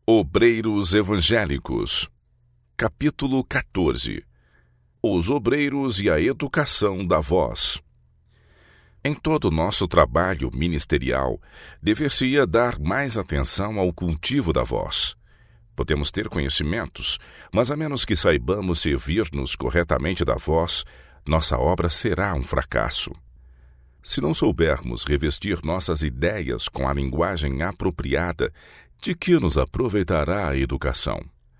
Obreiros Evangélicos. Capítulo 14. Os obreiros e a educação da voz. Em todo o nosso trabalho ministerial, dever-se-ia dar mais atenção ao cultivo da voz. Podemos ter conhecimentos, mas a menos que saibamos servir-nos corretamente da voz, nossa obra será um fracasso. Se não soubermos revestir nossas ideias com a linguagem apropriada, de que nos aproveitará a educação?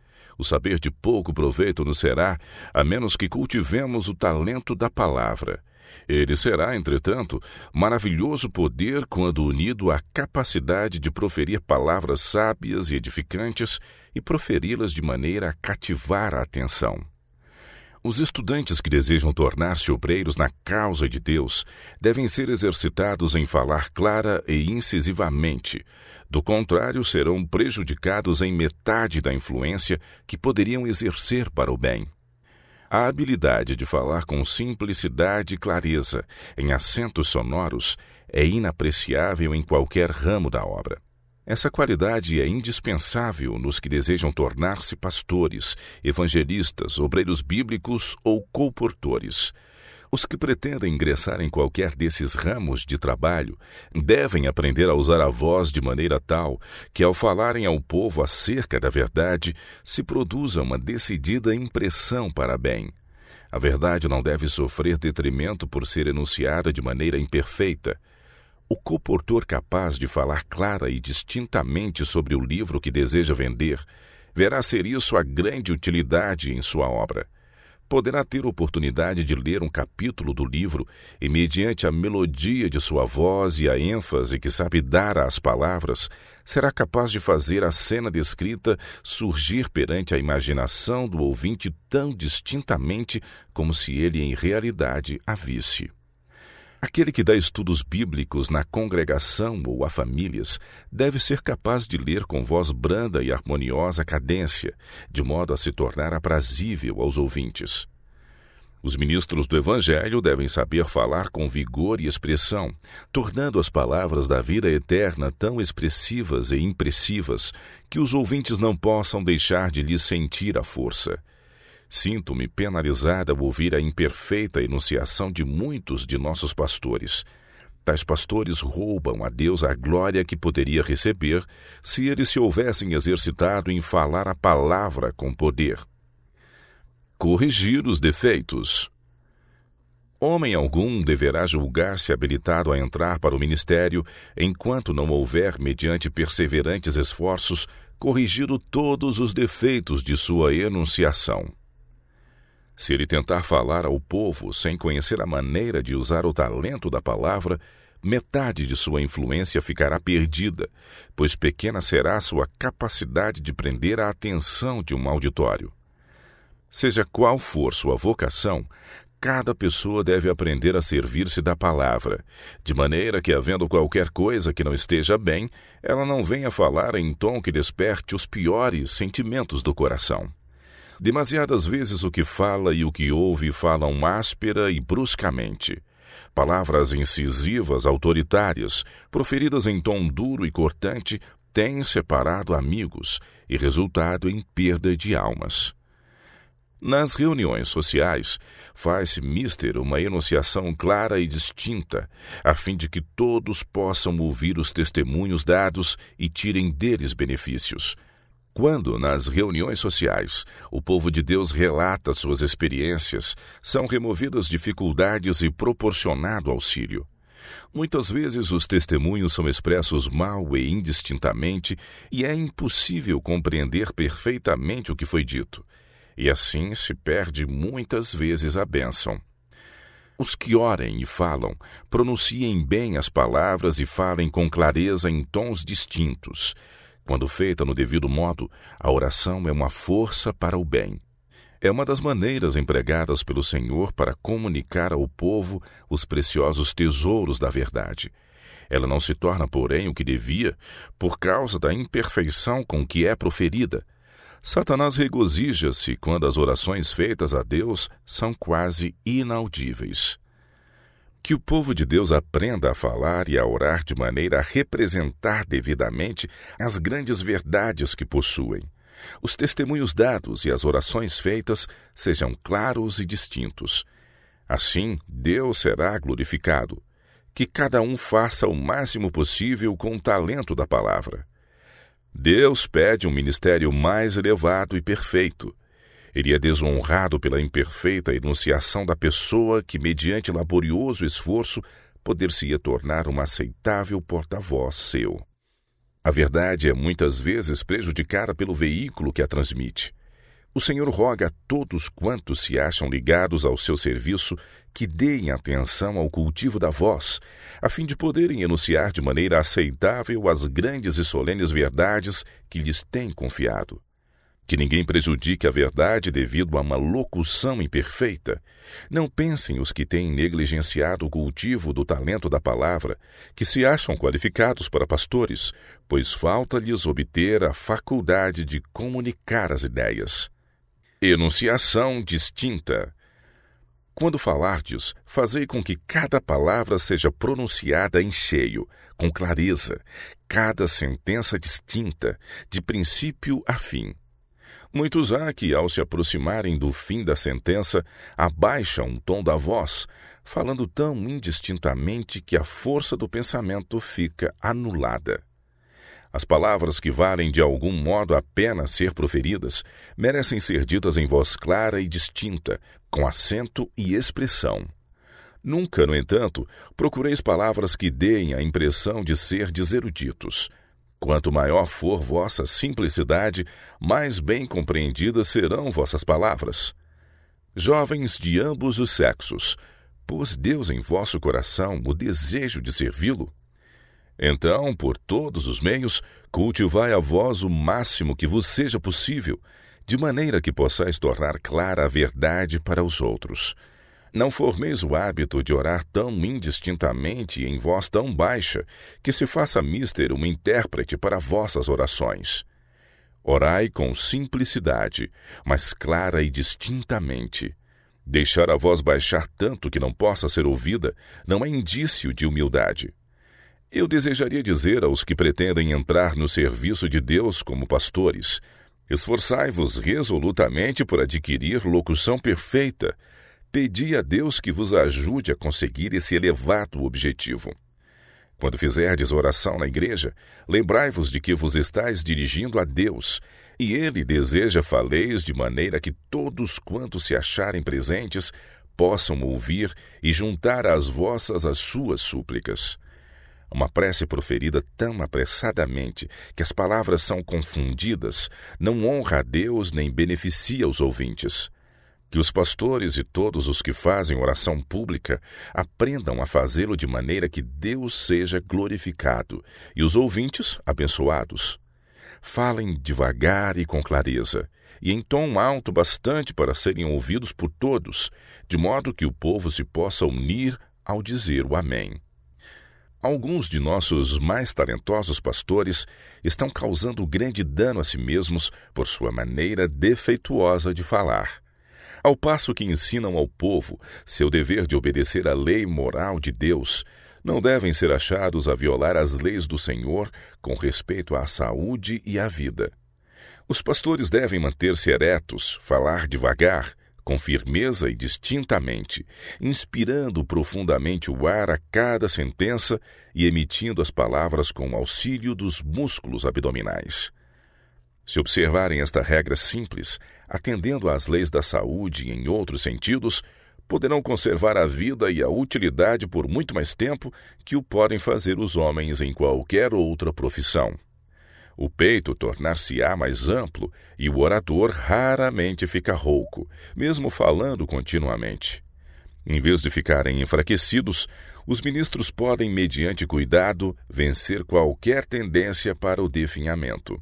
O saber de pouco proveito nos será, a menos que cultivemos o talento da palavra. Ele será, entretanto, maravilhoso poder quando unido à capacidade de proferir palavras sábias e edificantes e proferi-las de maneira a cativar a atenção. Os estudantes que desejam tornar-se obreiros na causa de Deus devem ser exercitados em falar clara e incisivamente. Do contrário, serão prejudicados em metade da influência que poderiam exercer para o bem. A habilidade de falar com simplicidade e clareza, em acentos sonoros, é inapreciável em qualquer ramo da obra. Essa qualidade é indispensável nos que desejam tornar-se pastores, evangelistas, obreiros bíblicos ou colportores. Os que pretendem ingressar em qualquer desses ramos de trabalho devem aprender a usar a voz de maneira tal que, ao falarem ao povo acerca da verdade, se produza uma decidida impressão para bem. A verdade não deve sofrer detrimento por ser enunciada de maneira imperfeita. O colportor capaz de falar clara e distintamente sobre o livro que deseja vender verá ser isso a grande utilidade em sua obra. Poderá ter oportunidade de ler um capítulo do livro e, mediante a melodia de sua voz e a ênfase que sabe dar às palavras, será capaz de fazer a cena descrita surgir perante a imaginação do ouvinte tão distintamente como se ele em realidade a visse. Aquele que dá estudos bíblicos na congregação ou a famílias deve ser capaz de ler com voz branda e harmoniosa cadência, de modo a se tornar aprazível aos ouvintes. Os ministros do Evangelho devem saber falar com vigor e expressão, tornando as palavras da vida eterna tão expressivas e impressivas que os ouvintes não possam deixar de lhes sentir a força. Sinto-me penalizada ao ouvir a imperfeita enunciação de muitos de nossos pastores. Tais pastores roubam a Deus a glória que poderia receber se eles se houvessem exercitado em falar a palavra com poder. Corrigir os defeitos. Homem algum deverá julgar-se habilitado a entrar para o ministério enquanto não houver, mediante perseverantes esforços, corrigido todos os defeitos de sua enunciação. Se ele tentar falar ao povo sem conhecer a maneira de usar o talento da palavra, metade de sua influência ficará perdida, pois pequena será sua capacidade de prender a atenção de um auditório. Seja qual for sua vocação, cada pessoa deve aprender a servir-se da palavra, de maneira que, havendo qualquer coisa que não esteja bem, ela não venha falar em tom que desperte os piores sentimentos do coração. Demasiadas vezes o que fala e o que ouve falam áspera e bruscamente. Palavras incisivas, autoritárias, proferidas em tom duro e cortante, têm separado amigos e resultado em perda de almas. Nas reuniões sociais, faz-se mister uma enunciação clara e distinta, a fim de que todos possam ouvir os testemunhos dados e tirem deles benefícios. Quando, nas reuniões sociais, o povo de Deus relata suas experiências, são removidas dificuldades e proporcionado auxílio. Muitas vezes os testemunhos são expressos mal e indistintamente e é impossível compreender perfeitamente o que foi dito. E assim se perde muitas vezes a bênção. Os que orem e falam, pronunciem bem as palavras e falem com clareza em tons distintos. Quando feita no devido modo, a oração é uma força para o bem. É uma das maneiras empregadas pelo Senhor para comunicar ao povo os preciosos tesouros da verdade. Ela não se torna, porém, o que devia, por causa da imperfeição com que é proferida. Satanás regozija-se quando as orações feitas a Deus são quase inaudíveis. Que o povo de Deus aprenda a falar e a orar de maneira a representar devidamente as grandes verdades que possuem. Os testemunhos dados e as orações feitas sejam claros e distintos. Assim, Deus será glorificado. Que cada um faça o máximo possível com o talento da palavra. Deus pede um ministério mais elevado e perfeito. Ele é desonrado pela imperfeita enunciação da pessoa que, mediante laborioso esforço, poder-se-ia tornar uma aceitável porta-voz seu. A verdade é muitas vezes prejudicada pelo veículo que a transmite. O Senhor roga a todos quantos se acham ligados ao seu serviço que deem atenção ao cultivo da voz, a fim de poderem enunciar de maneira aceitável as grandes e solenes verdades que lhes tem confiado. Que ninguém prejudique a verdade devido a uma locução imperfeita. Não pensem os que têm negligenciado o cultivo do talento da palavra, que se acham qualificados para pastores, pois falta-lhes obter a faculdade de comunicar as ideias. Enunciação distinta. Quando falardes, fazei com que cada palavra seja pronunciada em cheio, com clareza, cada sentença distinta, de princípio a fim. Muitos há que, ao se aproximarem do fim da sentença, abaixam o tom da voz, falando tão indistintamente que a força do pensamento fica anulada. As palavras que valem de algum modo a pena ser proferidas merecem ser ditas em voz clara e distinta, com acento e expressão. Nunca, no entanto, procureis palavras que deem a impressão de serdes eruditos. Quanto maior for vossa simplicidade, mais bem compreendidas serão vossas palavras. Jovens de ambos os sexos, pôs Deus em vosso coração o desejo de servi-lo? Então, por todos os meios, cultivai a voz o máximo que vos seja possível, de maneira que possais tornar clara a verdade para os outros. Não formeis o hábito de orar tão indistintamente e em voz tão baixa, que se faça mister uma intérprete para vossas orações. Orai com simplicidade, mas clara e distintamente. Deixar a voz baixar tanto que não possa ser ouvida não é indício de humildade. Eu desejaria dizer aos que pretendem entrar no serviço de Deus como pastores: esforçai-vos resolutamente por adquirir locução perfeita. Pedi a Deus que vos ajude a conseguir esse elevado objetivo. Quando fizerdes oração na igreja, lembrai-vos de que vos estáis dirigindo a Deus, e Ele deseja faleis de maneira que todos quantos se acharem presentes possam ouvir e juntar às vossas as suas súplicas. Uma prece proferida tão apressadamente que as palavras são confundidas não honra a Deus nem beneficia os ouvintes. Que os pastores e todos os que fazem oração pública aprendam a fazê-lo de maneira que Deus seja glorificado e os ouvintes abençoados. Falem devagar e com clareza, e em tom alto bastante para serem ouvidos por todos, de modo que o povo se possa unir ao dizer o amém. Alguns de nossos mais talentosos pastores estão causando grande dano a si mesmos por sua maneira defeituosa de falar. Ao passo que ensinam ao povo seu dever de obedecer à lei moral de Deus, não devem ser achados a violar as leis do Senhor com respeito à saúde e à vida. Os pastores devem manter-se eretos, falar devagar, com firmeza e distintamente, inspirando profundamente o ar a cada sentença e emitindo as palavras com o auxílio dos músculos abdominais. Se observarem esta regra simples, atendendo às leis da saúde e em outros sentidos, poderão conservar a vida e a utilidade por muito mais tempo que o podem fazer os homens em qualquer outra profissão. O peito tornar-se-á mais amplo e o orador raramente fica rouco, mesmo falando continuamente. Em vez de ficarem enfraquecidos, os ministros podem, mediante cuidado, vencer qualquer tendência para o definhamento.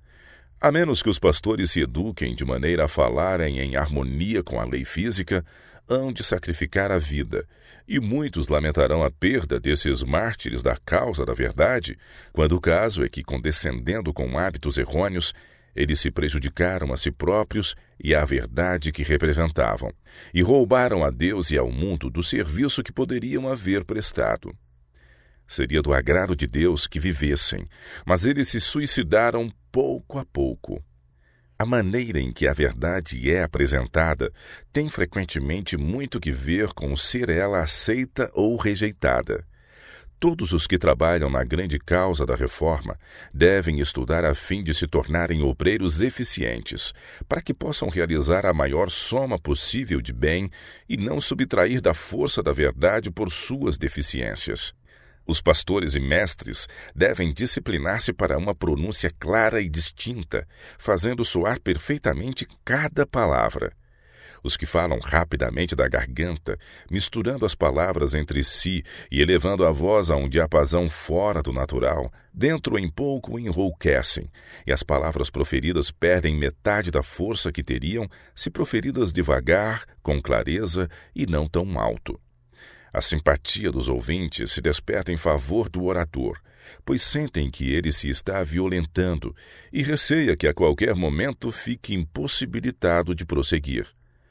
A menos que os pastores se eduquem de maneira a falarem em harmonia com a lei física, hão de sacrificar a vida, e muitos lamentarão a perda desses mártires da causa da verdade, quando o caso é que, condescendendo com hábitos errôneos, Eles se prejudicaram a si próprios e à verdade que representavam, e roubaram a Deus e ao mundo do serviço que poderiam haver prestado. Seria do agrado de Deus que vivessem, mas eles se suicidaram pouco a pouco. A maneira em que a verdade é apresentada tem frequentemente muito que ver com ser ela aceita ou rejeitada. Todos os que trabalham na grande causa da reforma devem estudar a fim de se tornarem obreiros eficientes, para que possam realizar a maior soma possível de bem e não subtrair da força da verdade por suas deficiências. Os pastores e mestres devem disciplinar-se para uma pronúncia clara e distinta, fazendo soar perfeitamente cada palavra. Os que falam rapidamente da garganta, misturando as palavras entre si e elevando a voz a um diapasão fora do natural, dentro em pouco enrouquecem, e as palavras proferidas perdem metade da força que teriam se proferidas devagar, com clareza e não tão alto. A simpatia dos ouvintes se desperta em favor do orador, pois sentem que ele se está violentando e receia que a qualquer momento fique impossibilitado de prosseguir.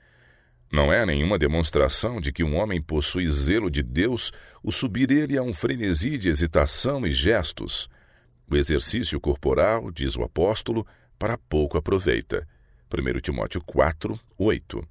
Não é nenhuma demonstração de que um homem possui zelo de Deus o subir ele a um frenesi de hesitação e gestos. O exercício corporal, diz o apóstolo, para pouco aproveita. 1 Timóteo 4, 8.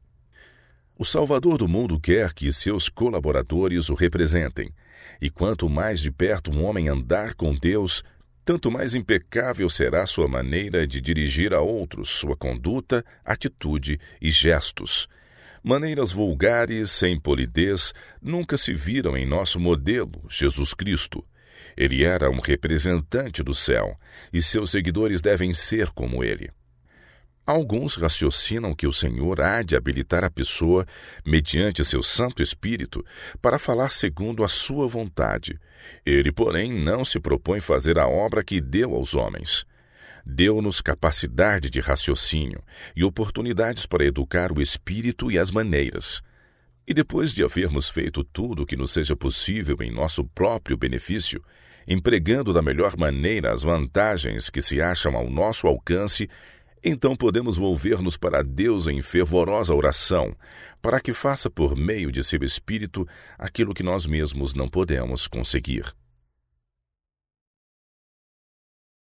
O Salvador do mundo quer que seus colaboradores o representem, e quanto mais de perto um homem andar com Deus, tanto mais impecável será sua maneira de dirigir a outros, sua conduta, atitude e gestos. Maneiras vulgares, sem polidez, nunca se viram em nosso modelo, Jesus Cristo. Ele era um representante do céu, e seus seguidores devem ser como ele. Alguns raciocinam que o Senhor há de habilitar a pessoa, mediante seu Santo Espírito, para falar segundo a sua vontade. Ele, porém, não se propõe fazer a obra que deu aos homens. Deu-nos capacidade de raciocínio e oportunidades para educar o espírito e as maneiras. E depois de havermos feito tudo o que nos seja possível em nosso próprio benefício, empregando da melhor maneira as vantagens que se acham ao nosso alcance, então podemos volver-nos para Deus em fervorosa oração, para que faça por meio de seu Espírito aquilo que nós mesmos não podemos conseguir.